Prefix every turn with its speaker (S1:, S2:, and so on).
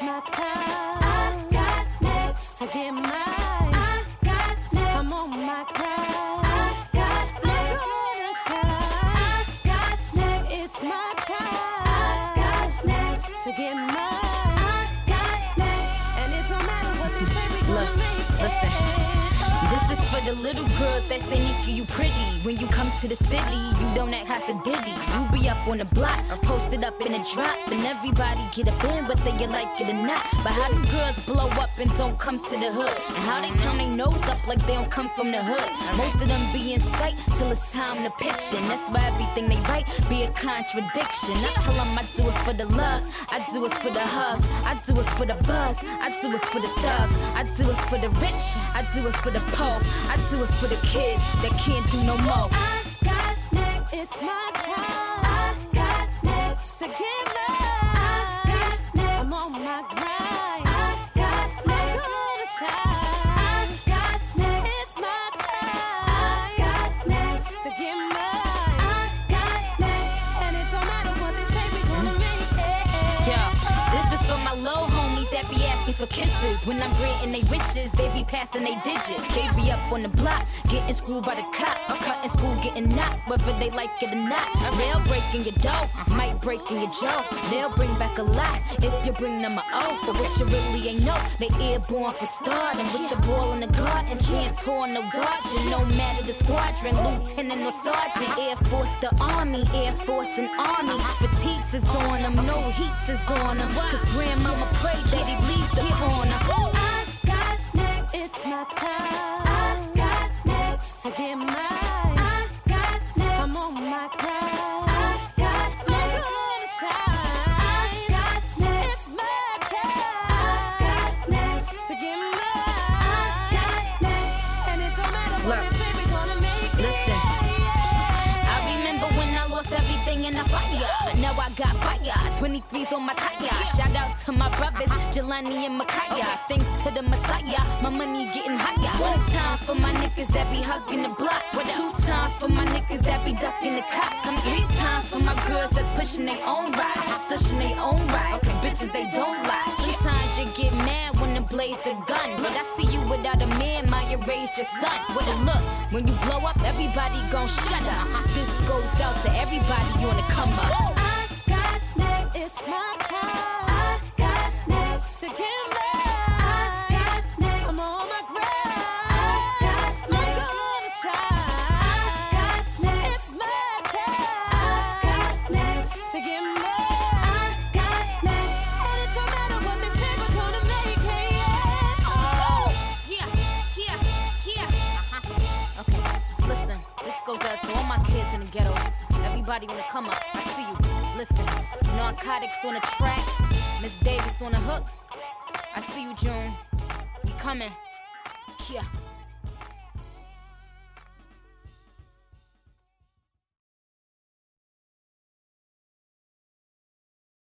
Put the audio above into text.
S1: my time. I got next to get mine. I got next. I'm on my grind. I got next. I'm gonna shine. I got next. It's my time. I got next to get mine. I got next. And it don't matter what they say, we gonna make it.
S2: Listen. This is for the little girls that say, Nika, you pretty. When you come to the city, you don't act hot to Diddy. You be up on the block, posted up in a drop, and everybody get up in whether you like it or not. But how them girls blow up and don't come to the hood? And how they turn their nose up like they don't come from the hood? Most of them be in sight till it's time to pitch. And that's why everything they write be a contradiction. I tell them I do it for the love, I do it for the hugs, I do it for the buzz, I do it for the thugs, I do it for the rich, I do it for the poor, I do it for the kids that can't do no more.
S1: I got next, it's my time. I got next to get mine. I got next, I'm on my grind. I got next, I'm gonna shine. I got next, it's my time. I got next to get mine. I got next, and it don't matter what they say, we gonna make it.
S2: Yeah, this is for my low homies that be asking for kisses. When I'm granting they wishes, they be passing they digits. They be up on the block, getting screwed by the cop. I'm cutting school, getting knocked, whether they like it or not. They'll break in your dough, might break in your jaw. They'll bring back a lot if you bring them a O. But what you really ain't know, they airborne for starting. With the ball in the garden, can't tour no dodging. No matter the squadron, lieutenant or sergeant. Air Force, the Army, Air Force and Army. Fatigues is on them, no heats is on them. Cause grandmama prayed that he leave the corner.
S1: I got next, it's my time. I got next to get mine. I got next, I'm on my grind. I got next, I'm gonna shine. I got next, it's my time. I got next to get mine. I got next, and it don't matter what they say, we gonna make it.
S2: Listen, I remember when I lost everything in the fire. Now I got fire, 23's on my tire. Shout out to my brothers, Jelani and Micaiah. Thanks to the Messiah, my money getting higher. One time for my niggas that be hugging the block. Two times for my niggas that be ducking the cops. Come 3 times for my girls that's pushing their own ride, stushing their own ride. Cause bitches, they don't lie. Sometimes you get mad when the blaze the gun. But I see you without a man, Maya raised your son. What a look, when you blow up, everybody gon' shut up. This goes out to everybody on the come up.
S1: I got next, it's my time. I got next to get mine. I got next, I'm on my grind. I got next, I'm gonna shine. I got next, it's my time. I got next to get mine. I got next, and it don't matter what they say, we're gonna make it. Oh,
S2: yeah. Okay, listen, this goes out to all my kids in the ghetto. Everybody wanna come up, I see you. Listen, narcotics on the track, Miss Davis on the hook. I see you, June. We coming. Yeah.